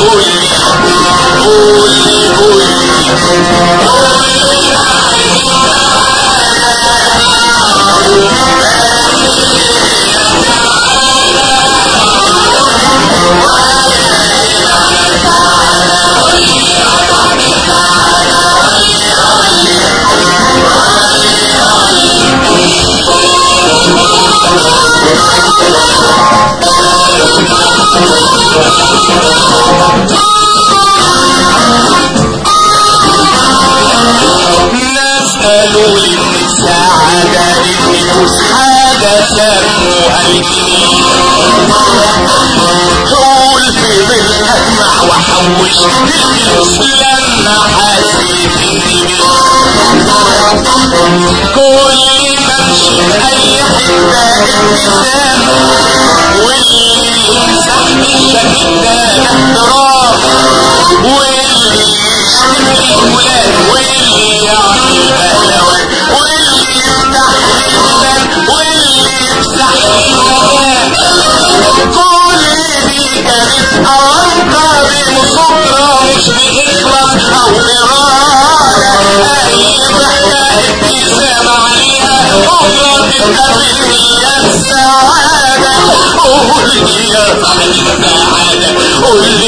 قالوا لي ان السعادة للنفوس حاجة سموها الجنين. طول في ظل اجمع وحوش للفلوس لما حسيت اني كل ما امشي في اي حتة ابتسام، واللي يمسح بالشكل ده احترام، واللي يشتم لي فلان، واللي يعمل بهلوان، واللي يفتح لسان، واللي يمسح المكان. كل دي كانت أوانطة بمصدرة مش بإخلاص أو إرادة. أي ضحكة ابتسام عليها بكرة تبقى في النية السعادة. قول لي يا صاحب السعادة، قول لي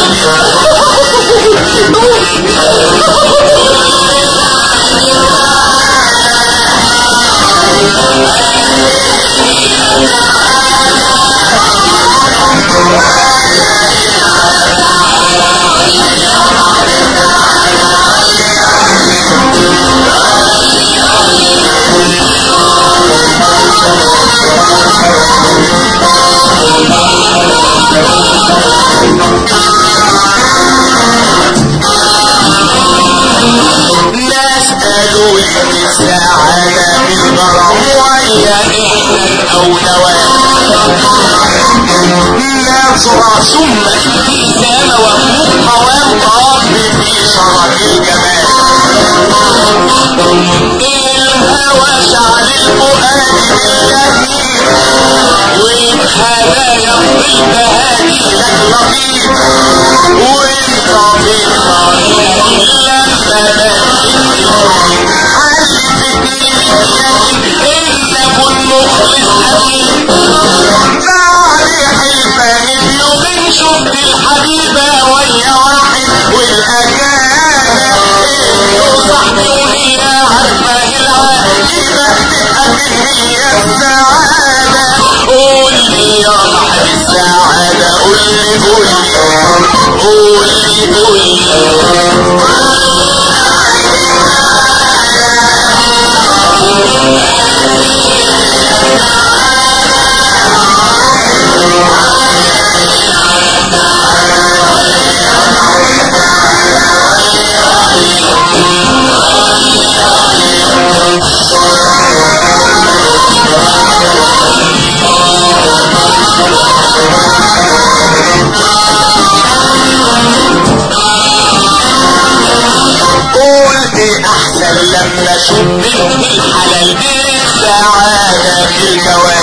ناس قالوا لي ان السعادة في الغرام ويا احنا الاولوات. نظرة ثم ابتسامة وفوق قوام طاب في شرف الجمال. الهوى شعل الفؤاد باللهيب، وبهدايا البهادي لك لطيف، وانت في طريقك لما بنتك حلفت لي ان اكون مخلص امين. بعد حلفان بيومين شفت الحبيبة ويا واحد، والاجانب انه صاحبي وهي عارفة العاقبة تبقى في النية السعادة. قول لي يا صاحب السعادة، قول لي قول لي قول لي قول لي قلت احسن لما اشوف بنت الحلال بالسعادة في الجواز.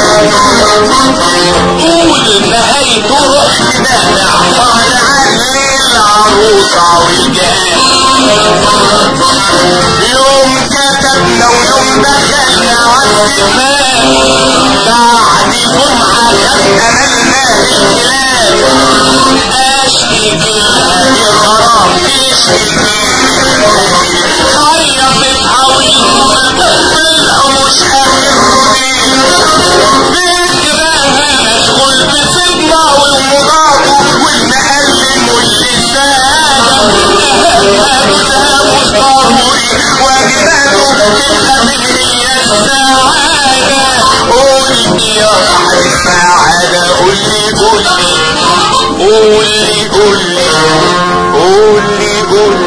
قول نهايته رحنا نعطان عن العروسة والجهاز. يوم كتبنا ويوم دخلنا عالسمان، بعد جمعة كان املنا بالكلام. اشكي كلها الغرام تشكي خيطتها والطلعوا مش اخرين. فكرها مشغول بصدنا والمراده والمقلم واللسان. أبدا مصطهري واجباته تبقى في النية السعادة. قول لي يا صاحب السعادة، قول لي قول لي قول لي قول لي قول لي قول لي